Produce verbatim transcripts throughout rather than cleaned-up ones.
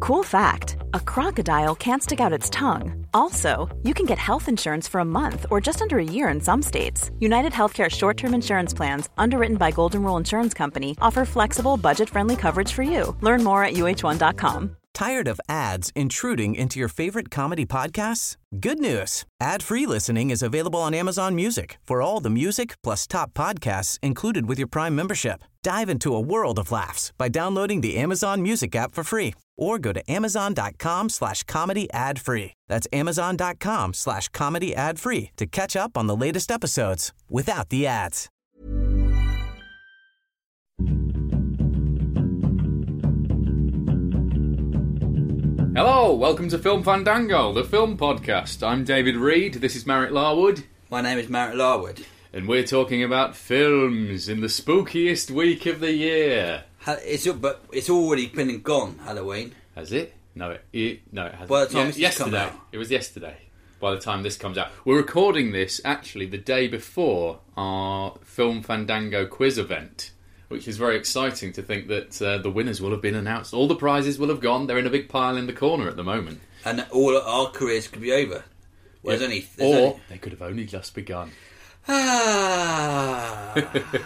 Cool fact, a crocodile can't stick out its tongue. Also, you can get health insurance for a month or just under a year in some states. United Healthcare short-term insurance plans, underwritten by Golden Rule Insurance Company, offer flexible, budget-friendly coverage for you. Learn more at U H one dot com. Tired of ads intruding into your favorite comedy podcasts? Good news. Ad-free listening is available on Amazon Music for all the music plus top podcasts included with your Prime membership. Dive into a world of laughs by downloading the Amazon Music app for free or go to amazon.com slash comedy ad free. That's amazon.com slash comedy ad free to catch up on the latest episodes without the ads. Hello, welcome to Film Fandango, the film podcast. I'm David Reed, this is Marek Larwood. My name is Marek Larwood. And we're talking about films in the spookiest week of the year. It's but it's already been and gone, Halloween. Has it? No, it, it no, it hasn't. By the time yeah, this yesterday. comes out. It was yesterday. By the time this comes out, we're recording this actually the day before our Film Fandango quiz event, which is very exciting to think that uh, the winners will have been announced. All the prizes will have gone. They're in a big pile in the corner at the moment, and all our careers could be over. Well, yeah. there's only, there's or only... they could have only just begun. Ah.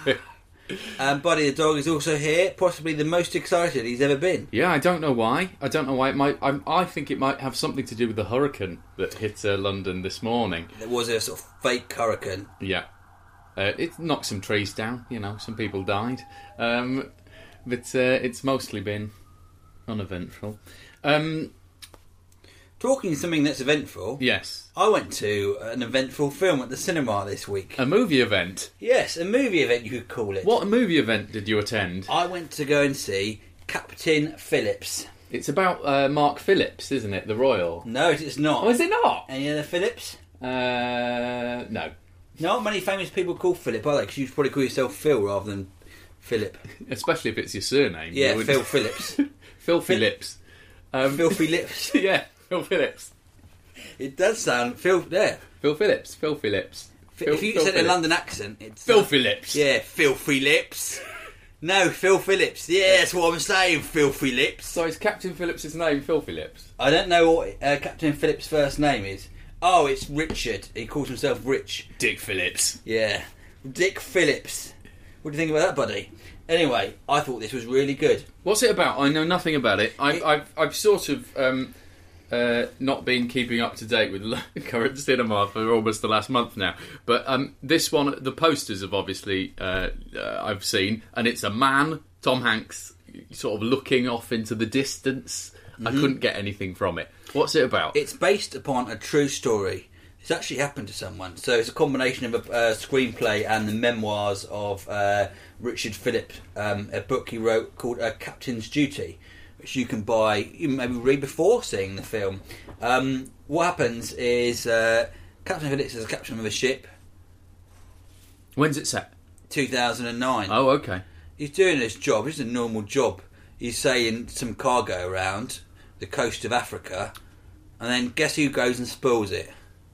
And Buddy the dog is also here, possibly the most excited he's ever been. Yeah, I don't know why. I don't know why. It might. I, I think it might have something to do with the hurricane that hit uh, London this morning. There was a sort of fake hurricane. Yeah, uh, it knocked some trees down. You know, some people died, um, but uh, it's mostly been uneventful. Um, Talking something that's eventful. Yes, I went to an eventful film at the cinema this week. A movie event. Yes, a movie event you could call it. What movie event did you attend? I went to go and see Captain Phillips. It's about uh, Mark Phillips, isn't it? The Royal. No, it's not. Oh, is it not? Any other Phillips? Uh, no. Not many famous people called Philip, are they? Because you probably call yourself Phil rather than Philip. Especially if it's your surname. Yeah, you Phil Phillips. Phil Phillips. Um, Filthy lips. Yeah, Phil Phillips. It does sound Phil. Yeah, Phil Phillips. Phil Phillips. Phil, if you Phil said Phillips. a London accent, it's Phil uh, Phillips. Yeah, filthy lips. No, Phil Phillips. Yeah, that's what I'm saying. Filthy lips. So is Captain Phillips' name Phil Phillips? I don't know what uh, Captain Phillips' first name is. Oh, it's Richard. He calls himself Rich. Dick Phillips. Yeah, Dick Phillips. What do you think about that, buddy? Anyway, I thought this was really good. What's it about? I know nothing about it. I've, It- I've, I've sort of um, uh, not been keeping up to date with current cinema for almost the last month now. But um, this one, the posters have obviously uh, uh, I've seen, and it's a man, Tom Hanks, sort of looking off into the distance. I couldn't get anything from it. What's it about? It's based upon a true story. It's actually happened to someone. So it's a combination of a uh, screenplay and the memoirs of uh, Richard Phillips, um, a book he wrote called uh, Captain's Duty, which you can buy, you can maybe read before seeing the film. Um, what happens is uh, Captain Phillips is a captain of a ship. When's it set? two thousand nine. Oh, okay. He's doing his job. It's a normal job. He's sailing some cargo around the coast of Africa, and then guess who goes and spoils it?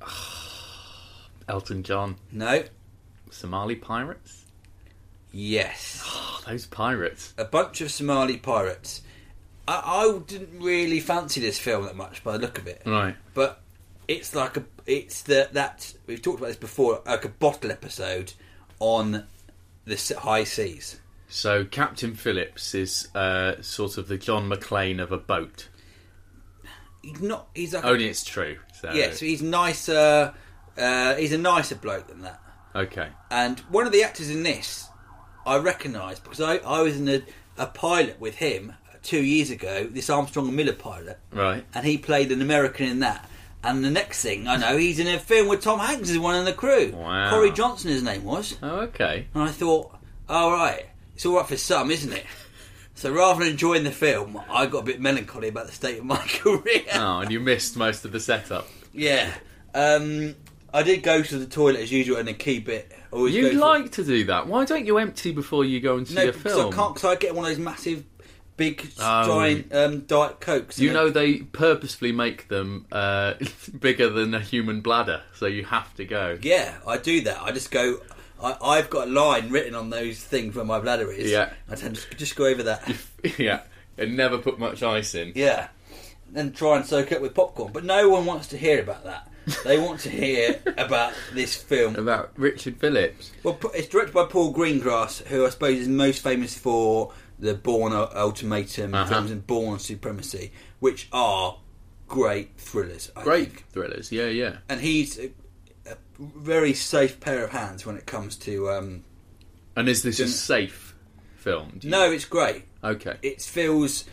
Elton John. No. Somali pirates? Yes. Oh, those pirates. A bunch of Somali pirates. I, I didn't really fancy this film that much by the look of it. Right. But it's like a, it's the that we've talked about this before, like a bottle episode on the s- high seas. So Captain Phillips is uh, sort of the John McClane of a boat. He's not. He's like Only it's true. So. yeah. So he's nicer. Uh, he's a nicer bloke than that. Okay. And one of the actors in this, I recognise because I, I was in a, a pilot with him two years ago. This Armstrong and Miller pilot, Right. and he played an American in that. And the next thing I know, he's in a film with Tom Hanks as one of the crew. Wow. Corey Johnson, his name was. Oh, okay. And I thought, all right, it's all right for some, isn't it? So rather than enjoying the film, I got a bit melancholy about the state of my career. Oh, and you missed most of the setup. Yeah. Um, I did go to the toilet as usual and then keep it. Always You go for- like to do that. Why don't you empty before you go and see No, a because film? I can't, because I get one of those massive, big, Oh. giant um, Diet Cokes. You and know they purposefully make them uh, bigger than a human bladder, so you have to go. Yeah, I do that. I just go... I, I've got a line written on those things where my bladder is. Yeah. I tend to just go over that. Yeah, and never put much ice in. Yeah. and try and soak it up with popcorn. But no one wants to hear about that. They want to hear about this film. About Richard Phillips. Well, it's directed by Paul Greengrass, who I suppose is most famous for the Bourne Ultimatum Uh-huh. films and Bourne Supremacy, which are great thrillers. I Great think. thrillers, yeah, yeah. And he's a, a very safe pair of hands when it comes to. Um, And is this a Didn't- safe film? do you- no, it's great. Okay. It feels.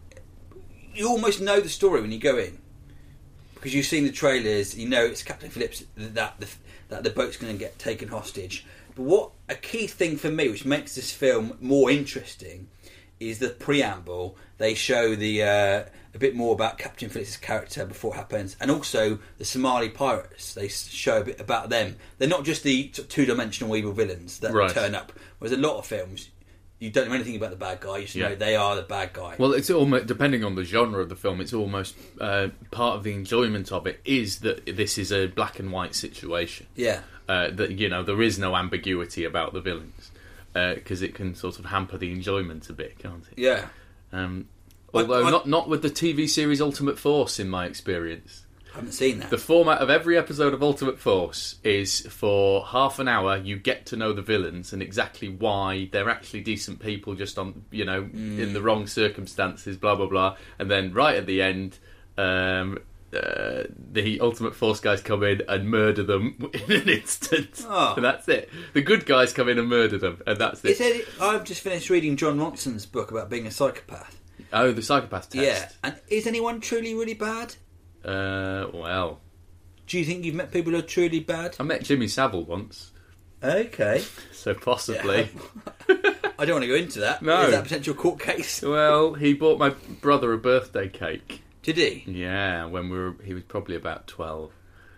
You almost know the story when you go in. Because you've seen the trailers, you know it's Captain Phillips that the, that the boat's going to get taken hostage. But what a key thing for me, which makes this film more interesting, is the preamble. They show the uh, a bit more about Captain Phillips' character before it happens, and also the Somali pirates. They show a bit about them. They're not just the t- two-dimensional evil villains that Right. turn up. Whereas a lot of films, you don't know anything about the bad guy. You just Yeah. know they are the bad guy. Well, it's almost, depending on the genre of the film, it's almost uh, part of the enjoyment of it is that this is a black and white situation. yeah. Uh, that, you know, there is no ambiguity about the villains because it can sort of hamper the enjoyment a bit, can't it? Yeah. Um, I- although I- not not with the T V series Ultimate Force, in my experience. I haven't seen that. The format of every episode of Ultimate Force is for half an hour you get to know the villains and exactly why they're actually decent people, just on, you know, in the wrong circumstances, blah blah blah, and then right at the end, um, uh, the Ultimate Force guys come in and murder them in an instant, Oh. and that's it. The good guys come in and murder them, and that's it. Is it, I've just finished reading John Watson's book about being a psychopath. Oh, the psychopath test. Yeah, and is anyone truly really bad? Uh, well, Do you think you've met people who are truly bad? I met Jimmy Savile once, Okay. so possibly. I don't want to go into that. No. Is that a potential court case? Well, he bought my brother a birthday cake. Did he? Yeah, when we were, he was probably about twelve.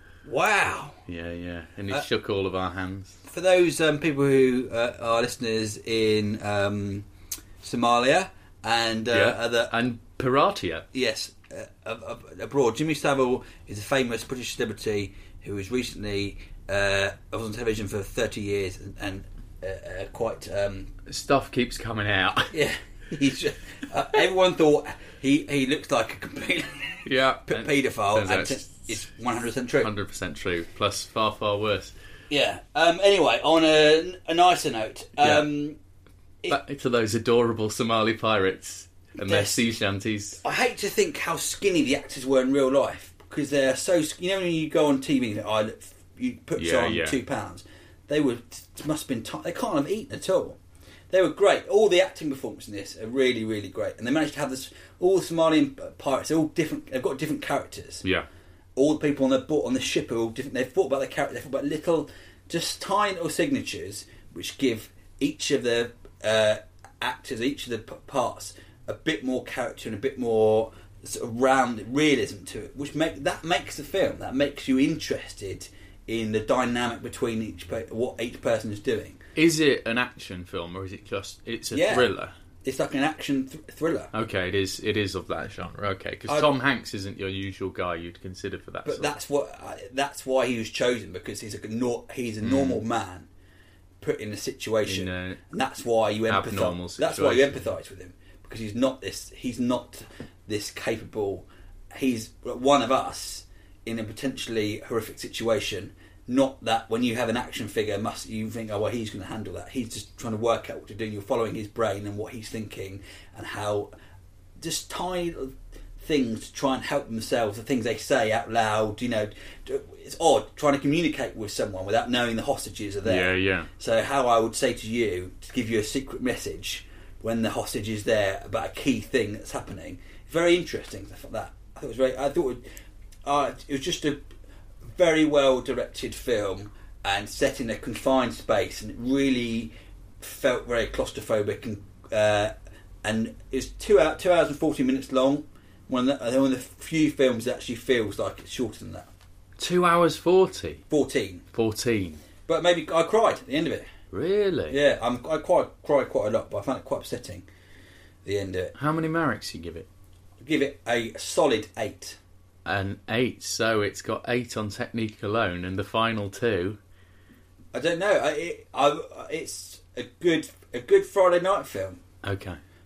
Wow. Yeah, yeah, and he Uh, shook all of our hands. For those um, people who uh, are listeners in um, Somalia and uh, yeah, other... and Piratia. Yes, uh, ab- ab- abroad. Jimmy Savile is a famous British celebrity who was recently uh, was on television for thirty years and, and uh, uh, quite um, Stuff keeps coming out. yeah. He's just, uh, everyone thought he he looks like a complete Yeah, p- and paedophile, turns out and t- it's it's one hundred percent true. one hundred percent true. Plus, far far worse. Yeah. Um, anyway, on a, a nicer note, um, it- Back to those adorable Somali pirates and their Yes. sea shanties. I hate to think how skinny the actors were in real life because they're so. sk- You know when you go on T V, and you think, oh, look, you put Yeah, on yeah. two pounds. They were must have been. T- they can't have eaten at all. They were great. All the acting performances in this are really, really great, and they managed to have this. All the Somalian pirates, they're all different. They've got different characters. Yeah, All the people on the boat on the ship are all different. They've thought about their character. They've thought about little, just tiny little signatures which give each of the uh, actors, each of the p- parts, a bit more character and a bit more sort of round realism to it, which make that makes the film. That makes you interested in the dynamic between each per- what each person is doing. is it an action film or is it just it's a Yeah. thriller? It's like an action th- thriller. Okay, it is. It is of that genre. Okay, because I- Tom Hanks isn't your usual guy you'd consider for that. But sort. that's what I, that's why he was chosen, because he's a nor, he's a normal man put in a situation, In a and that's why you abnormal empathise. That's why you situation. empathise with him, because he's not this he's not this capable. He's one of us in a potentially horrific situation. Not that when you have an action figure, must you think, oh well, he's going to handle that. He's just trying to work out what to do. You're following his brain and what he's thinking, and how just tiny little things to try and help themselves. The things they say out loud, you know, it's odd trying to communicate with someone without knowing the hostages are there. Yeah, yeah. So how I would say to you to give you a secret message when the hostage is there about a key thing that's happening. Very interesting stuff like that. I thought it was very. I thought it, uh, it was just a very well directed film and set in a confined space, and it really felt very claustrophobic, and uh, and it's two hour, two hours and forty minutes long. One of, the, one of the few films that actually feels like it's shorter than that. Two hours forty. Fourteen, Fourteen. but maybe I cried at the end of it. Really? Yeah, I'm, I quite cried quite a lot, but I found it quite upsetting. The end of it. How many Mareks you give it? I give it a solid eight. An eight. So it's got eight on technique alone, and the final two. I don't know. I, it, I, it's a good a good Friday night film. Okay.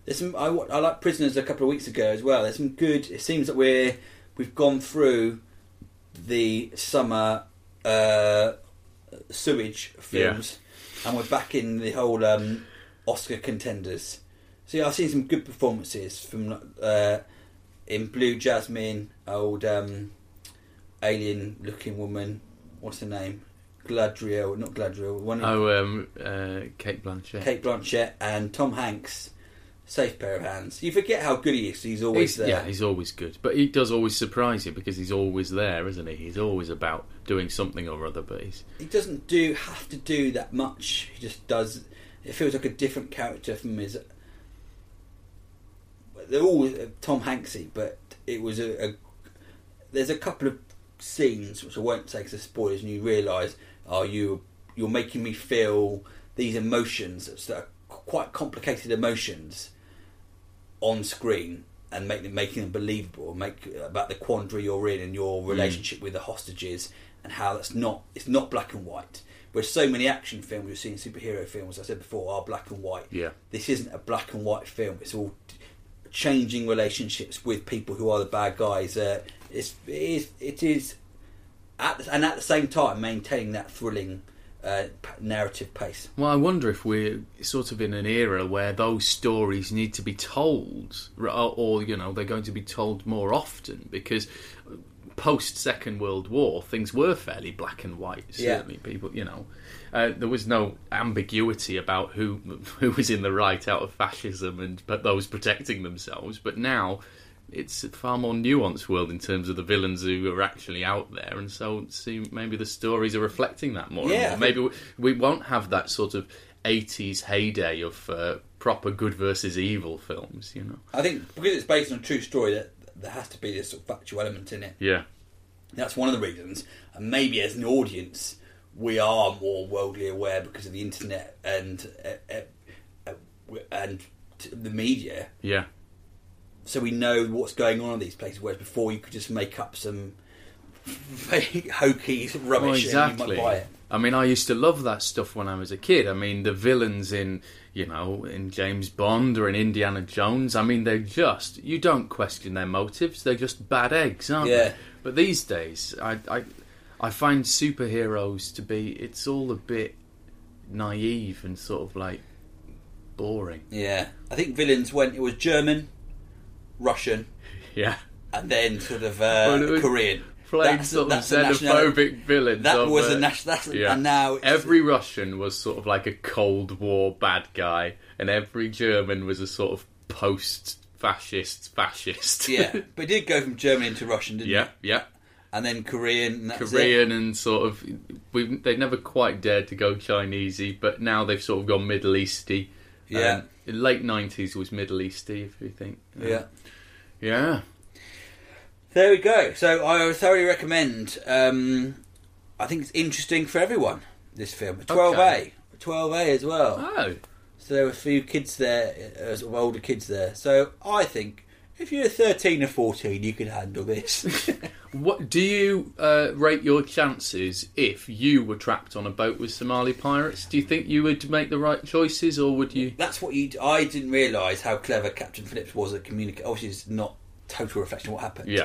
There's some. I, I like Prisoners a couple of weeks ago as well. There's some good. It seems that we're we've gone through the summer uh, sewage films, yeah. and we're back in the whole um, Oscar contenders. So yeah, I've seen some good performances from uh, in Blue Jasmine, old um, alien-looking woman. What's her name? Gladriel, not Gladriel. One oh, um, uh, Kate Blanchett. Kate Blanchett and Tom Hanks. Safe pair of hands. You forget how good he is. He's always he's, there. Yeah, he's always good. But he does always surprise you because he's always there, isn't he? He's always about doing something or other. But he's he doesn't do have to do that much. He just does. It feels like a different character from his. They're all Tom Hanksy, but it was a, a. There's a couple of scenes which I won't say because they're spoilers, and you realise, oh, you you're making me feel these emotions that are quite complicated emotions on screen and make them, making them believable, make about the quandary you're in and your relationship mm. with the hostages and how that's not it's not black and white. Whereas so many action films you've seen, superhero films, I said before, are black and white. Yeah. This isn't a black and white film. It's all changing relationships with people who are the bad guys. Uh, it's, it is, it is at the, and at the same time maintaining that thrilling uh, narrative pace. Well, I wonder if we're sort of in an era where those stories need to be told, or, or you know, they're going to be told more often, because post Second World War things were fairly black and white. Certainly, yeah. people, you know, uh, there was no ambiguity about who who was in the right out of fascism and but those protecting themselves. But now it's a far more nuanced world in terms of the villains who are actually out there, and so see, maybe the stories are reflecting that more. Yeah, and more. Maybe we, we won't have that sort of eighties heyday of uh, proper good versus evil films. You know, I think because it's based on a true story, that there has to be this sort of factual element in it. Yeah, that's one of the reasons. And maybe as an audience, we are more worldly aware because of the internet and uh, uh, uh, and the media. Yeah. So we know what's going on in these places, whereas before you could just make up some fake, hokey rubbish well, exactly. and you might buy it. I mean, I used to love that stuff when I was a kid. I mean, the villains in, you know, in James Bond or in Indiana Jones, I mean, they're just, you don't question their motives, they're just bad eggs, aren't yeah. they? But these days, I, I, I find superheroes to be, it's all a bit naive and sort of like boring. Yeah. I think villains went, it was German, Russian, yeah, and then sort of uh, well, Korean. Plain that's, sort that's of xenophobic villains. That of, was uh, a national. Yeah. And now it's, every Russian was sort of like a Cold War bad guy, and every German was a sort of post-fascist fascist. Yeah, but it did go from German into Russian, didn't yeah, it? Yeah, yeah. And then Korean. And that's Korean it. and sort of we they never quite dared to go Chinesey, but now they've sort of gone Middle Easty. Yeah. Um, in late nineties was Middle Easty, if you think. Um, yeah. Yeah. There we go. So I thoroughly recommend. Um, I think it's interesting for everyone. This film, twelve A, okay. twelve A as well. Oh. So there were a few kids there, uh, sort of older kids there. So I think if you're thirteen or fourteen, you can handle this. What do you uh, rate your chances if you were trapped on a boat with Somali pirates? Do you think you would make the right choices, or would you? That's what you. I didn't realise how clever Captain Phillips was at communicating. Obviously, it's not total reflection of what happened. Yeah.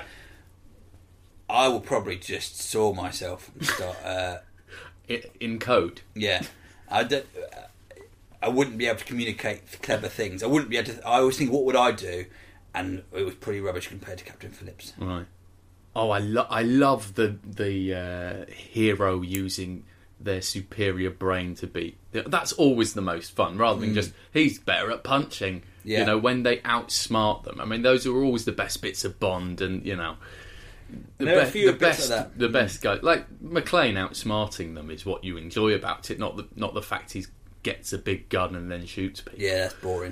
I will probably just saw myself and start uh, in code. Yeah, I don't. I wouldn't be able to communicate clever things. I wouldn't be able to. I always think, what would I do? And it was pretty rubbish compared to Captain Phillips. Right. Oh, I love. I love the the uh, hero using their superior brain to beat. That's always the most fun, rather than mm. just he's better at punching. Yeah. You know, when they outsmart them. I mean, those are always the best bits of Bond, and you know. The, there are be- a few the bits best, like that. the best guy, like McClane outsmarting them, is what you enjoy about it. Not the not the fact he gets a big gun and then shoots people. Yeah, that's boring.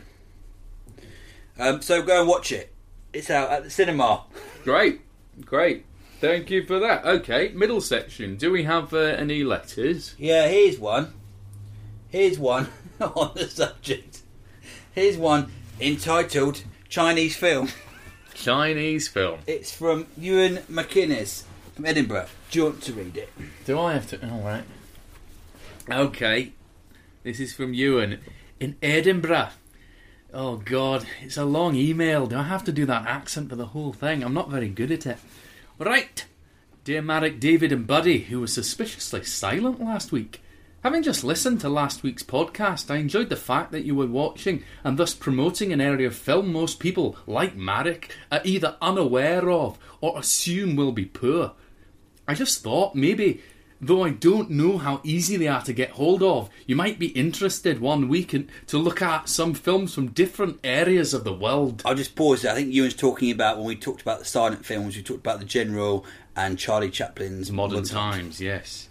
Um, so go and watch it. It's out at the cinema. Great, great. Thank you for that. Okay, middle section. Do we have uh, any letters? Yeah, here's one. Here's one on the subject. Here's one entitled Chinese Film. Chinese film. It's from Ewan McInnes from Edinburgh. Do you want to read it? Do I have to? All right. Okay. This is from Ewan in Edinburgh. Oh, God, it's a long email. Do I have to do that accent for the whole thing? I'm not very good at it. Right. Dear Marek, David and Buddy, who was suspiciously silent last week. Having just listened to last week's podcast, I enjoyed the fact that you were watching and thus promoting an area of film most people, like Marek, are either unaware of or assume will be poor. I just thought maybe, though I don't know how easy they are to get hold of, you might be interested one week in, to look at some films from different areas of the world. I'll just pause there. I think Ewan's talking about, when we talked about the silent films, we talked about The General and Charlie Chaplin's Modern, Modern Times, Times, yes.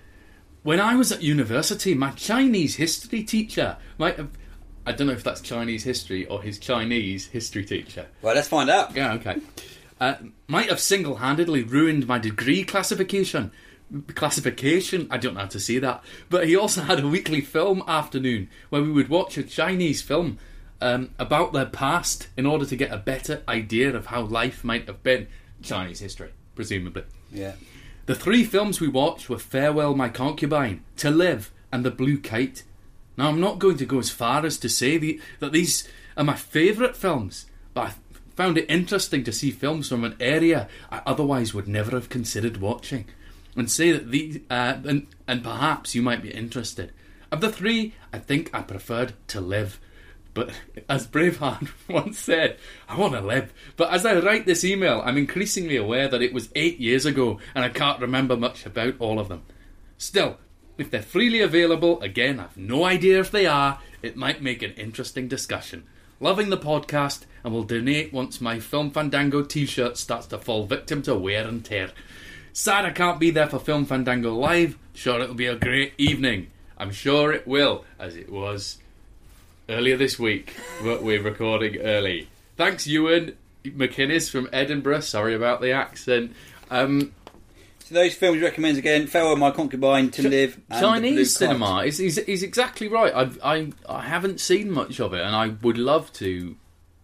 When I was at university, my Chinese history teacher might have... I don't know if that's Chinese history or his Chinese history teacher. Well, let's find out. Yeah, okay. Uh, might have single-handedly ruined my degree classification. Classification? I don't know how to say that. But he also had a weekly film afternoon where we would watch a Chinese film um, about their past in order to get a better idea of how life might have been. Chinese history, presumably. Yeah. The three films we watched were Farewell My Concubine, To Live and The Blue Kite. Now, I'm not going to go as far as to say the, that these are my favourite films, but I found it interesting to see films from an area I otherwise would never have considered watching, and say that these, uh, and, and perhaps you might be interested. Of the three, I think I preferred To Live. But as Braveheart once said, I want to live. But as I write this email, I'm increasingly aware that it was eight years ago and I can't remember much about all of them. Still, if they're freely available, again, I've no idea if they are, it might make an interesting discussion. Loving the podcast and will donate once my Film Fandango t-shirt starts to fall victim to wear and tear. Sad I can't be there for Film Fandango Live. Sure it'll be a great evening. I'm sure it will, as it was... earlier this week, but we're recording early. Thanks, Ewan McInnes from Edinburgh. Sorry about the accent. Um, so those films you recommend again: Farewell My Concubine, To Ch- Live, and Chinese The Blue cinema. Kite. Is is is exactly right. I I I haven't seen much of it, and I would love to.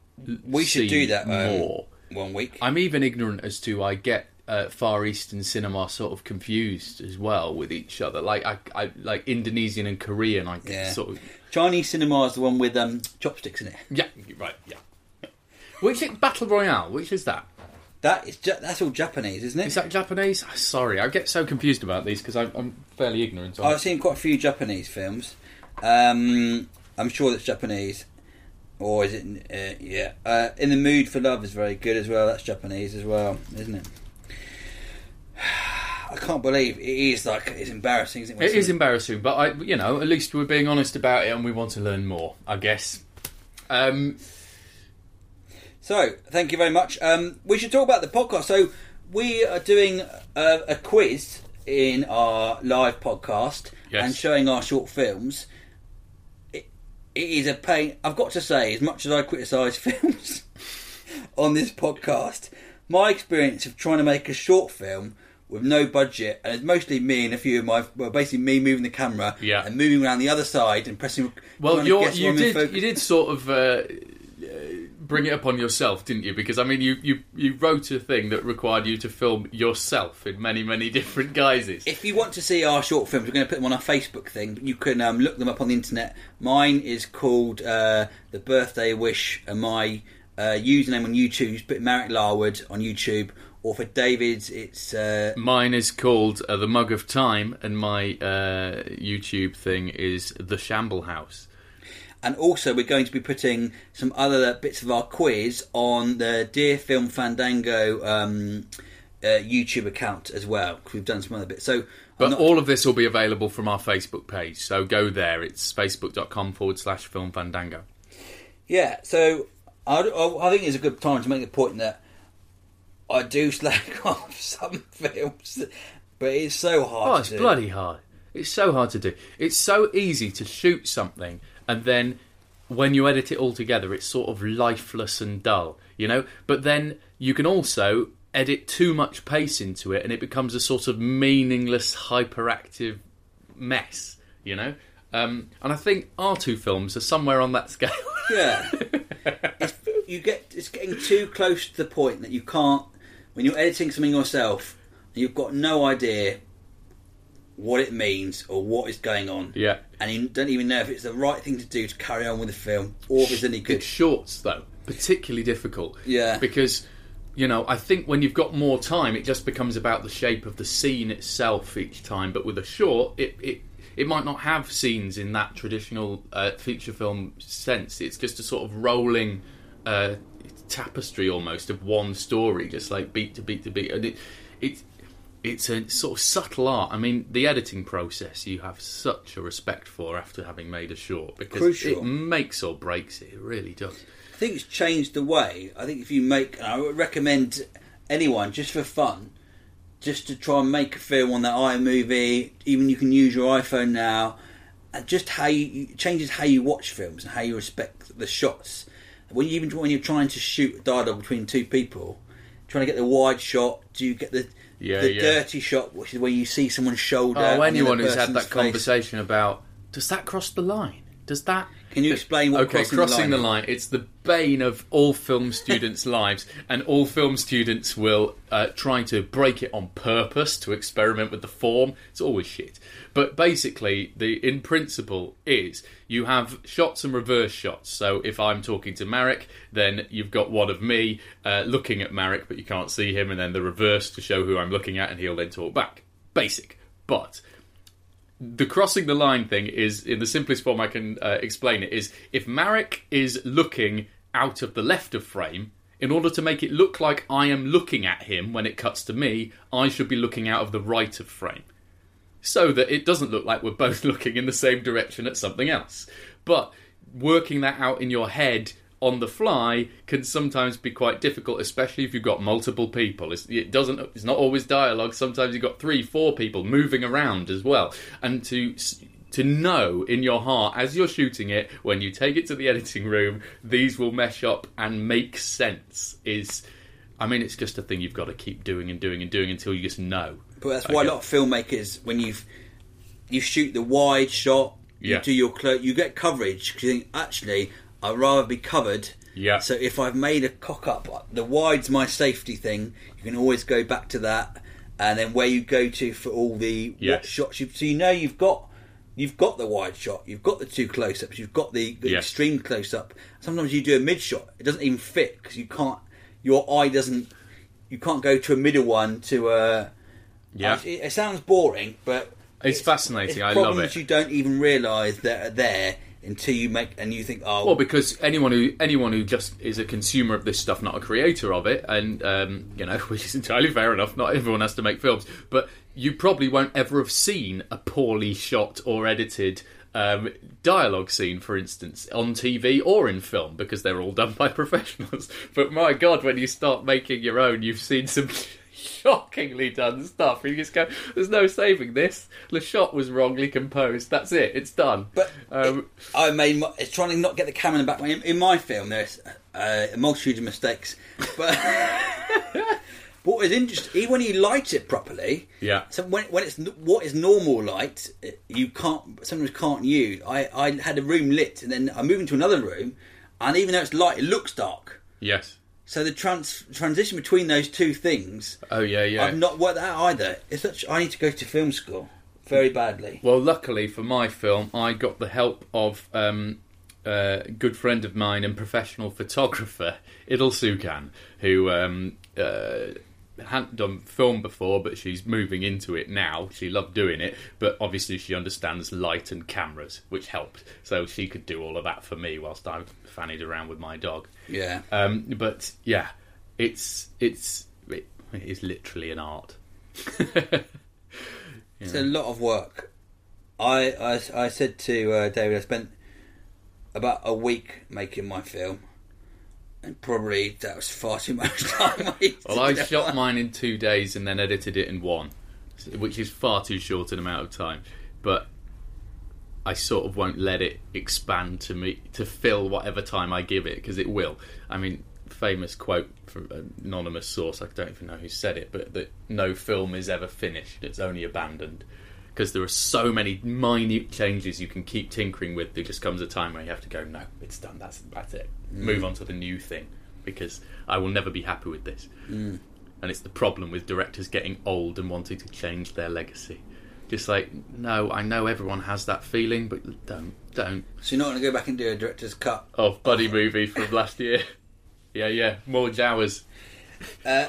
We see should do that more um, one week. I'm even ignorant as to I get. Uh, Far Eastern cinema sort of confused as well with each other, like I, I like Indonesian and Korean. I yeah. sort of Chinese cinema is the one with um, chopsticks in it. Yeah, right. Yeah. Which is Battle Royale? Which is that? That is ju- that's all Japanese, isn't it? Is that Japanese? Sorry, I get so confused about these because I'm, I'm fairly ignorant. On I've it. seen quite a few Japanese films. Um, I'm sure that's Japanese, or is it? Uh, yeah, uh, In the Mood for Love is very good as well. That's Japanese as well, isn't it? I can't believe it is like it's embarrassing, isn't it? It is embarrassing, but I, you know, at least we're being honest about it, and we want to learn more, I guess. Um, so, thank you very much. Um, we should talk about the podcast. So, we are doing a, a quiz in our live podcast yes. and showing our short films. It, it is a pain. I've got to say, as much as I criticise films on this podcast, my experience of trying to make a short film with no budget, and it's mostly me and a few of my, well, basically me moving the camera yeah. and moving around the other side and pressing. Well, you're, you did you did sort of uh, bring it upon yourself, didn't you? Because I mean, you, you you wrote a thing that required you to film yourself in many many different guises. If you want to see our short films, we're going to put them on our Facebook thing. You can um, look them up on the internet. Mine is called uh, The Birthday Wish, and my uh, username on YouTube is put Marek Larwood on YouTube. Or for David's, it's... Uh, Mine is called uh, The Mug of Time, and my uh, YouTube thing is The Shamble House. And also, we're going to be putting some other bits of our quiz on the Dear Film Fandango um, uh, YouTube account as well, because we've done some other bits. So, But not... all of this will be available from our Facebook page, so go there. It's facebook.com forward slash Film Fandango. Yeah, so I, I think it's a good time to make the point that I do slack off some films, but it's so hard Oh, to it's do. bloody hard. It's so hard to do. It's so easy to shoot something, and then when you edit it all together, it's sort of lifeless and dull, you know? But then you can also edit too much pace into it, and it becomes a sort of meaningless, hyperactive mess, you know? Um, and I think our two films are somewhere on that scale. Yeah. It's, you get, it's getting too close to the point that you can't... When you're editing something yourself, and you've got no idea what it means or what is going on. Yeah. And you don't even know if it's the right thing to do to carry on with the film or if it's any good. It's shorts, though, particularly difficult. Yeah. Because, you know, I think when you've got more time, it just becomes about the shape of the scene itself each time. But with a short, it... it It might not have scenes in that traditional uh, feature film sense. It's just a sort of rolling uh, tapestry almost of one story, just like beat to beat to beat. And it, it, it's a sort of subtle art. I mean, the editing process you have such a respect for after having made a short, because Crucial. it makes or breaks it. It really does. I think it's changed the way. I think if you make... And I would recommend anyone, just for fun... just to try and make a film on that iMovie, even you can use your iPhone now, and just how you, it changes how you watch films and how you respect the shots. When you even when you're trying to shoot a dialogue between two people, trying to get the wide shot, do you get the Yeah, the yeah. dirty shot, which is where you see someone's shoulder? Oh, on anyone the who's other had that person's face? conversation about, does that cross the line? Does that... Can you explain what okay, crossing, crossing the the line line, it's the bane of all film students' lives, and all film students will uh, try to break it on purpose to experiment with the form. It's always shit. But basically, the in principle is you have shots and reverse shots. So if I'm talking to Marek, then you've got one of me uh, looking at Marek, but you can't see him, and then the reverse to show who I'm looking at, and he'll then talk back. Basic. But... the crossing the line thing is, in the simplest form I can uh, explain it, is if Marek is looking out of the left of frame, in order to make it look like I am looking at him when it cuts to me, I should be looking out of the right of frame. So that it doesn't look like we're both looking in the same direction at something else. But working that out in your head on the fly can sometimes be quite difficult, especially if you've got multiple people. It's, it doesn't. It's not always dialogue. Sometimes you've got three, four people moving around as well. And to to know in your heart as you're shooting it, when you take it to the editing room, these will mesh up and make sense. Is, I mean, it's just a thing you've got to keep doing and doing and doing until you just know. But that's why a lot of filmmakers, when you've you shoot the wide shot, you Yeah. do your clo- you get coverage because you think actually. I'd rather be covered. Yeah. So if I've made a cock up, the wide's my safety thing. You can always go back to that, and then where you go to for all the Yes. what shots. You, so you know you've got you've got the wide shot, you've got the two close ups, you've got the, the Yes. extreme close up. Sometimes you do a mid shot. It doesn't even fit because you can't. Your eye doesn't. You can't go to a middle one to a. Yeah. It, it sounds boring, but It's fascinating. It's I love problems it. you don't even realise that are there until you make and you think, oh, Well, because anyone who anyone who just is a consumer of this stuff, not a creator of it, and um, you know, which is entirely fair enough. Not everyone has to make films, but you probably won't ever have seen a poorly shot or edited um, dialogue scene, for instance, on T V or in film, because they're all done by professionals. But my God, when you start making your own, you've seen some shockingly done stuff. You just go, there's no saving this. The shot was wrongly composed. That's it. It's done. But um, it, I made my, it's trying to not get the camera in the back. In, in my film, there's uh, a multitude of mistakes. But but what is interesting, even when you light it properly, yeah. So when when it's what is normal light, you can't sometimes can't use. I I had a room lit, and then I moved into another room, and even though it's light, it looks dark. Yes. So the trans- transition between those two things, Oh yeah, yeah. I've not worked that out either. It's such. I need to go to film school very badly. Well, luckily for my film, I got the help of um, a good friend of mine and professional photographer, Idil Sukan, who um, uh, hadn't done film before, but she's moving into it now. She loved doing it, but obviously she understands light and cameras, which helped. So she could do all of that for me whilst I fannied around with my dog. Yeah. Um, but yeah, it's it's it is literally an art. It's a lot of work. I, I, I said to uh, David, I spent about a week making my film, and probably that was far too much time. Well, I shot mine in two days and then edited it in one, which is far too short an amount of time. But I sort of won't let it expand to me to fill whatever time I give it, because it will. I mean, famous quote from an anonymous source, I don't even know who said it, but that no film is ever finished, it's only abandoned. Because there are so many minute changes you can keep tinkering with, there just comes a time where you have to go, no, it's done, that's, that's it. Mm. Move on to the new thing, because I will never be happy with this. Mm. And it's the problem with directors getting old and wanting to change their legacy. Just like, no, I know everyone has that feeling, but don't, don't. So you're not going to go back and do a director's cut of Buddy movie from last year? Yeah, yeah, more Jawas. Uh,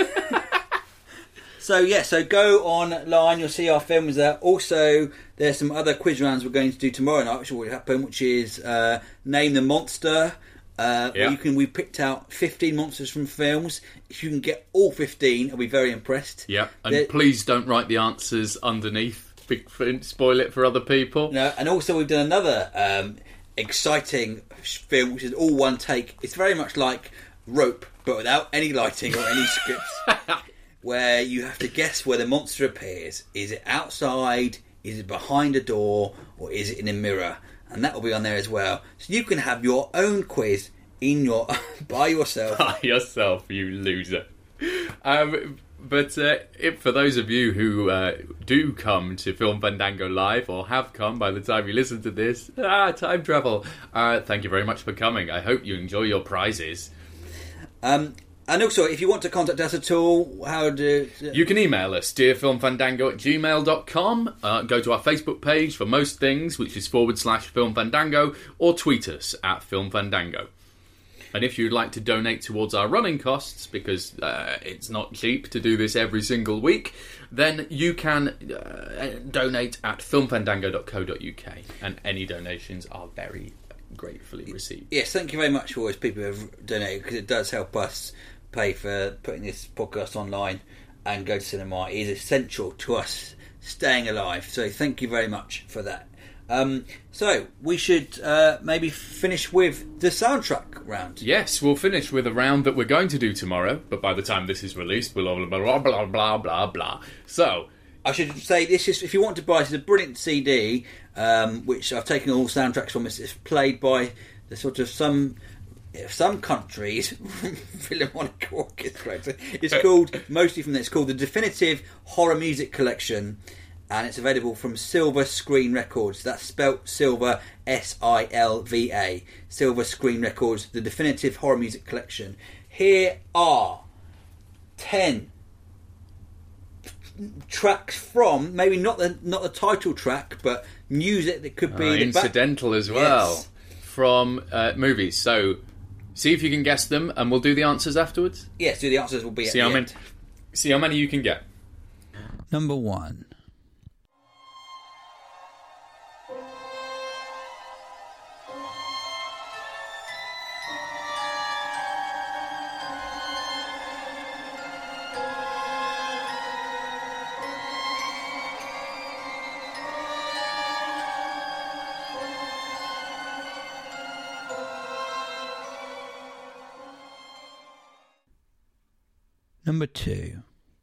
so yeah, so go online. You'll see our films there. Also, there's some other quiz rounds we're going to do tomorrow night, which will happen, which is uh, Name the Monster. Uh, yeah. You can. We picked out fifteen monsters from films. If you can get all fifteen, I'll be very impressed. Yeah, and There, please don't write the answers underneath. Big, spoil it for other people. No, and also we've done another um, exciting film, which is all one take. It's very much like Rope, but without any lighting or any scripts, where you have to guess where the monster appears. Is it outside? Is it behind a door? Or is it in a mirror? And that will be on there as well. So you can have your own quiz in your by yourself. By yourself, you loser. Um, but uh, if, for those of you who uh, do come to Film Fandango Live, or have come by the time you listen to this, ah, time travel, uh, thank you very much for coming. I hope you enjoy your prizes. Um, and also, if you want to contact us at all, how do... You can email us, dearfilmfandango at gmail dot com. Uh, go to our Facebook page for most things, which is forward slash Film Fandango, or tweet us at Film Fandango. And if you'd like to donate towards our running costs, because uh, it's not cheap to do this every single week, then you can uh, donate at filmfandango dot co dot uk. And any donations are very gratefully received. Yes, thank you very much for all those people who have donated, because it does help us pay for putting this podcast online and go to cinema. It is essential to us staying alive. So thank you very much for that. Um, so we should uh, maybe finish with the soundtrack round. Yes, we'll finish with a round that we're going to do tomorrow, but by the time this is released, we'll blah blah blah blah blah blah. So I should say this is, if you want to buy, this is a brilliant C D, um, which I've taken all soundtracks from. It's, it's played by the sort of some some countries Philharmonic Orchestra. It's called mostly from there. It's called the Definitive Horror Music Collection. And it's available from Silver Screen Records. That's spelt Silver, S I L V A. Silver Screen Records, the Definitive Horror Music Collection. Here are ten tracks from, maybe not the not the title track, but music that could be... Uh, the incidental back- as well. Yes. From uh, movies. So, see if you can guess them, and we'll do the answers afterwards. Yes, so the answers will be at see the how end. many, see how many you can get. Number one. Number two.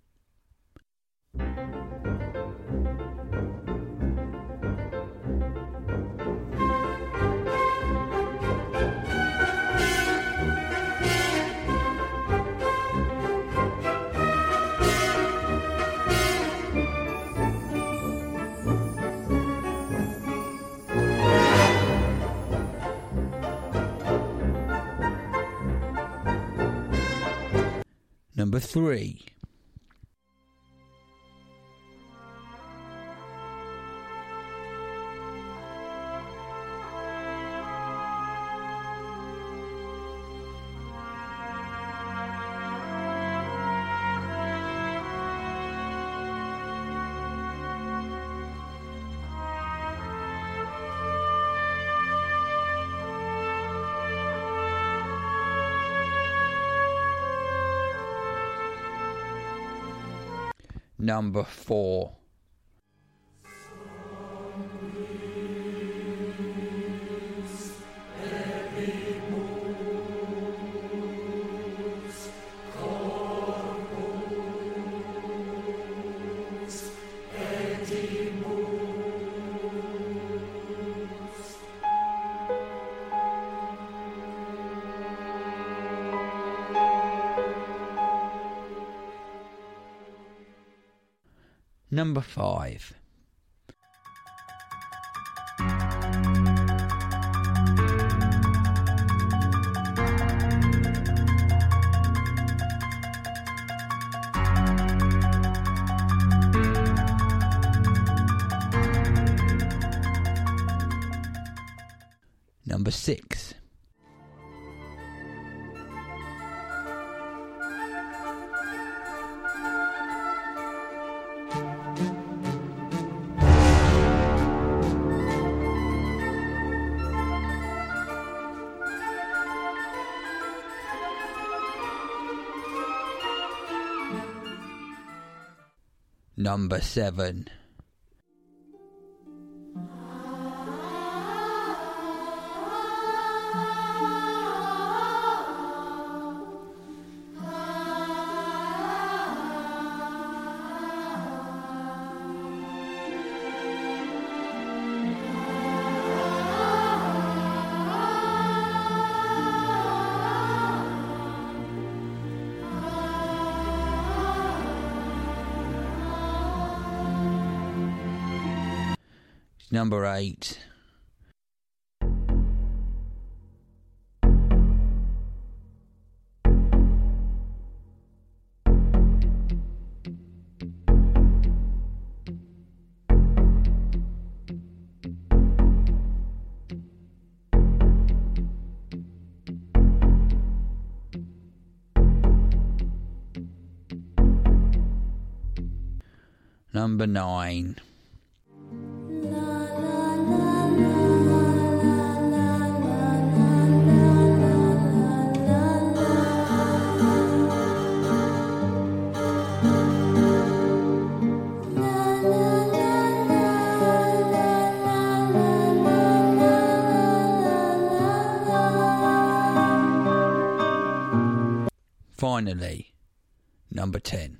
Number three. Number four. Number five. six. Number seven. Number eight. Number nine. Finally, number ten.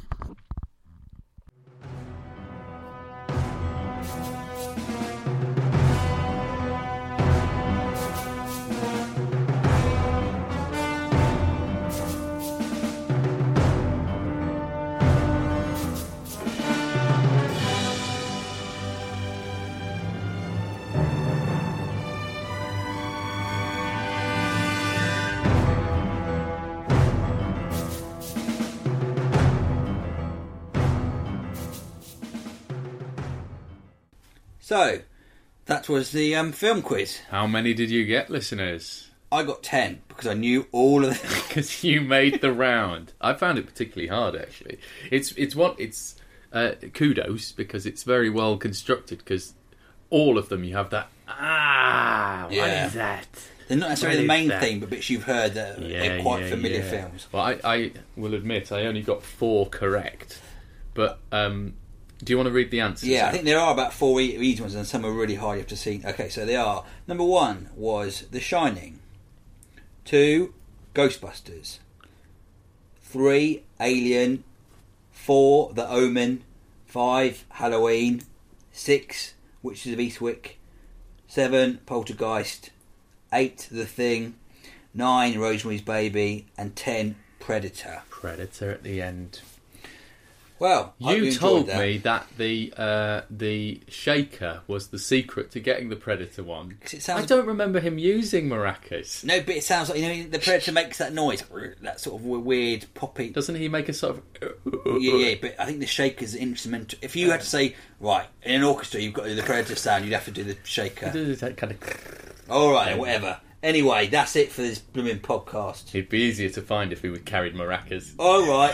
So, that was the um, film quiz. How many did you get, listeners? I got ten, because I knew all of them. Because you made the round. I found it particularly hard, actually. It's it's what it's uh, kudos, because it's very well constructed, because all of them you have that, ah, what Yeah. is that? They're not necessarily What the is main that? theme, but bits you've heard that Yeah, are quite yeah, familiar yeah. films. Well, I, I will admit, I only got four correct. But um, do you want to read the answers? Yeah, I out? think there are about four e- easy ones, and some are really hard you have to see. Okay, so they are. Number one was The Shining. Two, Ghostbusters. Three, Alien. Four, The Omen. Five, Halloween. Six, Witches of Eastwick. Seven, Poltergeist. Eight, The Thing. Nine, Rosemary's Baby. And ten, Predator. Predator at the end. Well, I hope You enjoyed told that. me that the uh, the shaker was the secret to getting the Predator one. 'Cause it sounds- I don't remember him using maracas. No, but it sounds like, you know, the Predator makes that noise, that sort of weird poppy. Doesn't he make a sort of... Yeah, yeah, but I think the shaker's instrumental. If you had to say, right, in an orchestra you've got to do the Predator sound, you'd have to do the shaker. That kind of... All right, whatever. Anyway, that's it for this blooming podcast. It'd be easier to find if we carried maracas. All right.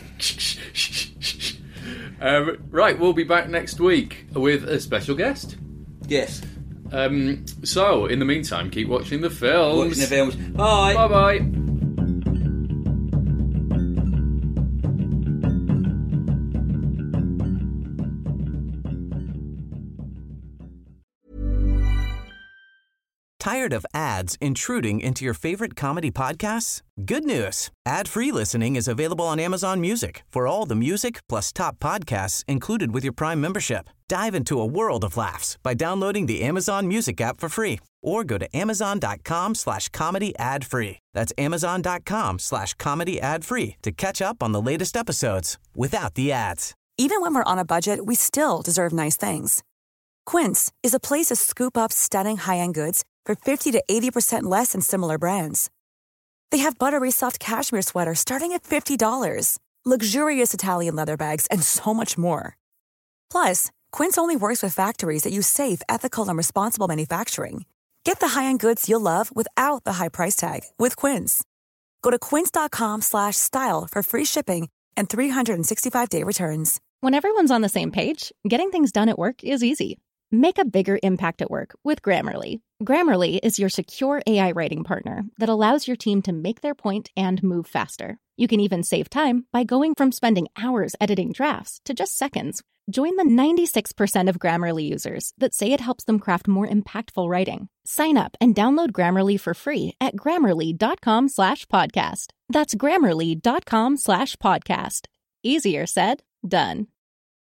um, right, we'll be back next week with a special guest. Yes. Um, so, in the meantime, keep watching the films. Watching the films. Bye. Bye-bye. Tired of ads intruding into your favorite comedy podcasts? Good news. Ad-free listening is available on Amazon Music for all the music plus top podcasts included with your Prime membership. Dive into a world of laughs by downloading the Amazon Music app for free or go to amazon.com slash comedy ad free. That's amazon.com slash comedy ad free to catch up on the latest episodes without the ads. Even when we're on a budget, we still deserve nice things. Quince is a place to scoop up stunning high-end goods for fifty to eighty percent less than similar brands. They have buttery soft cashmere sweaters starting at fifty dollars, luxurious Italian leather bags, and so much more. Plus, Quince only works with factories that use safe, ethical, and responsible manufacturing. Get the high-end goods you'll love without the high price tag with Quince. Go to quince.com slash style for free shipping and three sixty-five day returns. When everyone's on the same page, getting things done at work is easy. Make a bigger impact at work with Grammarly. Grammarly is your secure A I writing partner that allows your team to make their point and move faster. You can even save time by going from spending hours editing drafts to just seconds. Join the ninety-six percent of Grammarly users that say it helps them craft more impactful writing. Sign up and download Grammarly for free at grammarly.com slash podcast. That's grammarly.com slash podcast. Easier said, done.